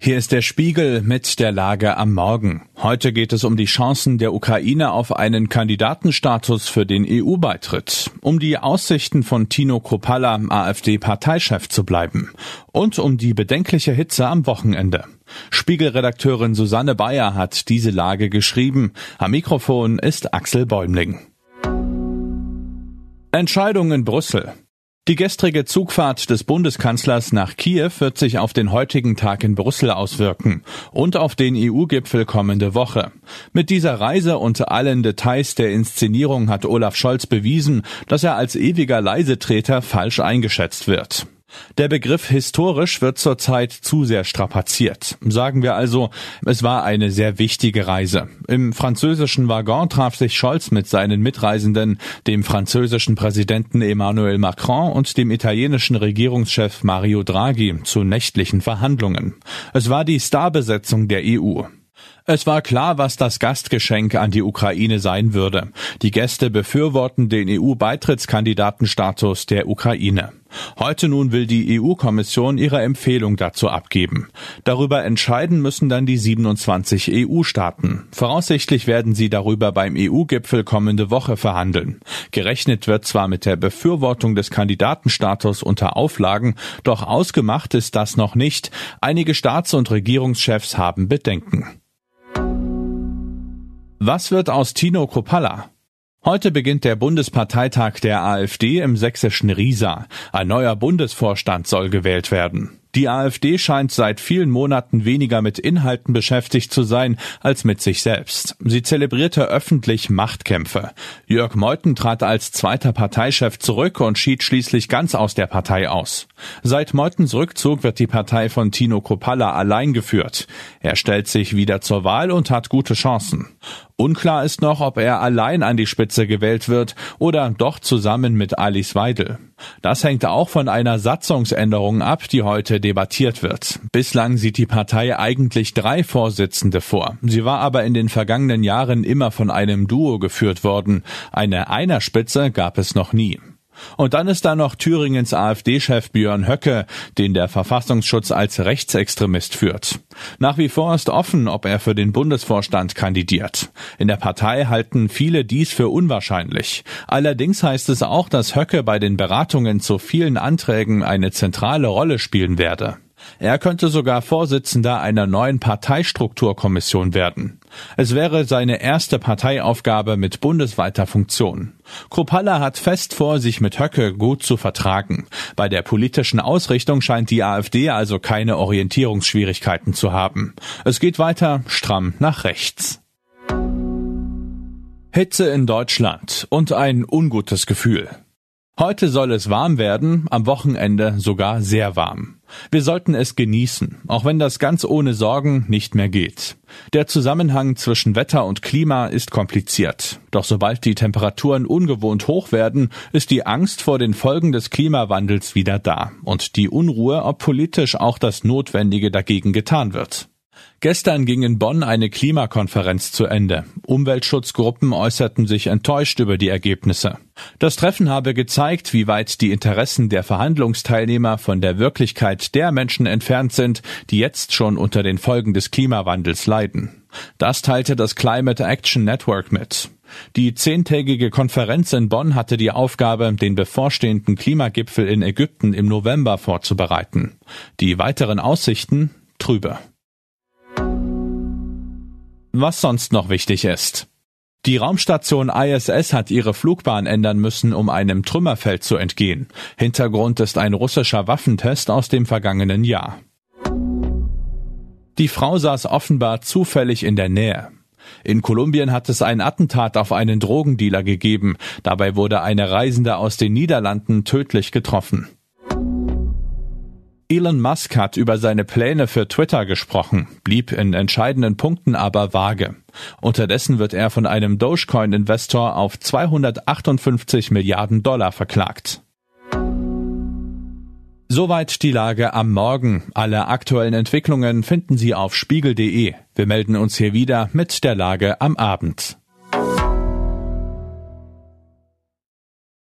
Hier ist der Spiegel mit der Lage am Morgen. Heute geht es um die Chancen der Ukraine auf einen Kandidatenstatus für den EU-Beitritt, um die Aussichten von Tino Kruppalla, AfD-Parteichef zu bleiben und um die bedenkliche Hitze am Wochenende. Spiegelredakteurin Susanne Bayer hat diese Lage geschrieben. Am Mikrofon ist Axel Bäumling. Entscheidung in Brüssel. Die gestrige Zugfahrt des Bundeskanzlers nach Kiew wird sich auf den heutigen Tag in Brüssel auswirken und auf den EU-Gipfel kommende Woche. Mit dieser Reise und allen Details der Inszenierung hat Olaf Scholz bewiesen, dass er als ewiger Leisetreter falsch eingeschätzt wird. Der Begriff historisch wird zurzeit zu sehr strapaziert. Sagen wir also, es war eine sehr wichtige Reise. Im französischen Waggon traf sich Scholz mit seinen Mitreisenden, dem französischen Präsidenten Emmanuel Macron und dem italienischen Regierungschef Mario Draghi zu nächtlichen Verhandlungen. Es war die Starbesetzung der EU. Es war klar, was das Gastgeschenk an die Ukraine sein würde. Die Gäste befürworten den EU-Beitrittskandidatenstatus der Ukraine. Heute nun will die EU-Kommission ihre Empfehlung dazu abgeben. Darüber entscheiden müssen dann die 27 EU-Staaten. Voraussichtlich werden sie darüber beim EU-Gipfel kommende Woche verhandeln. Gerechnet wird zwar mit der Befürwortung des Kandidatenstatus unter Auflagen, doch ausgemacht ist das noch nicht. Einige Staats- und Regierungschefs haben Bedenken. Was wird aus Tino Kruppalla? Heute beginnt der Bundesparteitag der AfD im sächsischen Riesa. Ein neuer Bundesvorstand soll gewählt werden. Die AfD scheint seit vielen Monaten weniger mit Inhalten beschäftigt zu sein als mit sich selbst. Sie zelebrierte öffentlich Machtkämpfe. Jörg Meuthen trat als zweiter Parteichef zurück und schied schließlich ganz aus der Partei aus. Seit Meuthens Rückzug wird die Partei von Tino Kruppalla allein geführt. Er stellt sich wieder zur Wahl und hat gute Chancen. Unklar ist noch, ob er allein an die Spitze gewählt wird oder doch zusammen mit Alice Weidel. Das hängt auch von einer Satzungsänderung ab, die heute debattiert wird. Bislang sieht die Partei eigentlich 3 Vorsitzende vor. Sie war aber in den vergangenen Jahren immer von einem Duo geführt worden. Eine Einerspitze gab es noch nie. Und dann ist da noch Thüringens AfD-Chef Björn Höcke, den der Verfassungsschutz als Rechtsextremist führt. Nach wie vor ist offen, ob er für den Bundesvorstand kandidiert. In der Partei halten viele dies für unwahrscheinlich. Allerdings heißt es auch, dass Höcke bei den Beratungen zu vielen Anträgen eine zentrale Rolle spielen werde. Er könnte sogar Vorsitzender einer neuen Parteistrukturkommission werden. Es wäre seine erste Parteiaufgabe mit bundesweiter Funktion. Kruppalla hat fest vor, sich mit Höcke gut zu vertragen. Bei der politischen Ausrichtung scheint die AfD also keine Orientierungsschwierigkeiten zu haben. Es geht weiter stramm nach rechts. Hitze in Deutschland und ein ungutes Gefühl. Heute soll es warm werden, am Wochenende sogar sehr warm. Wir sollten es genießen, auch wenn das ganz ohne Sorgen nicht mehr geht. Der Zusammenhang zwischen Wetter und Klima ist kompliziert. Doch sobald die Temperaturen ungewohnt hoch werden, ist die Angst vor den Folgen des Klimawandels wieder da und die Unruhe, ob politisch auch das Notwendige dagegen getan wird. Gestern ging in Bonn eine Klimakonferenz zu Ende. Umweltschutzgruppen äußerten sich enttäuscht über die Ergebnisse. Das Treffen habe gezeigt, wie weit die Interessen der Verhandlungsteilnehmer von der Wirklichkeit der Menschen entfernt sind, die jetzt schon unter den Folgen des Klimawandels leiden. Das teilte das Climate Action Network mit. Die 10-tägige Konferenz in Bonn hatte die Aufgabe, den bevorstehenden Klimagipfel in Ägypten im November vorzubereiten. Die weiteren Aussichten trübe. Was sonst noch wichtig ist. Die Raumstation ISS hat ihre Flugbahn ändern müssen, um einem Trümmerfeld zu entgehen. Hintergrund ist ein russischer Waffentest aus dem vergangenen Jahr. Die Frau saß offenbar zufällig in der Nähe. In Kolumbien hat es ein Attentat auf einen Drogendealer gegeben. Dabei wurde eine Reisende aus den Niederlanden tödlich getroffen. Elon Musk hat über seine Pläne für Twitter gesprochen, blieb in entscheidenden Punkten aber vage. Unterdessen wird er von einem Dogecoin-Investor auf $258 Milliarden verklagt. Soweit die Lage am Morgen. Alle aktuellen Entwicklungen finden Sie auf spiegel.de. Wir melden uns hier wieder mit der Lage am Abend.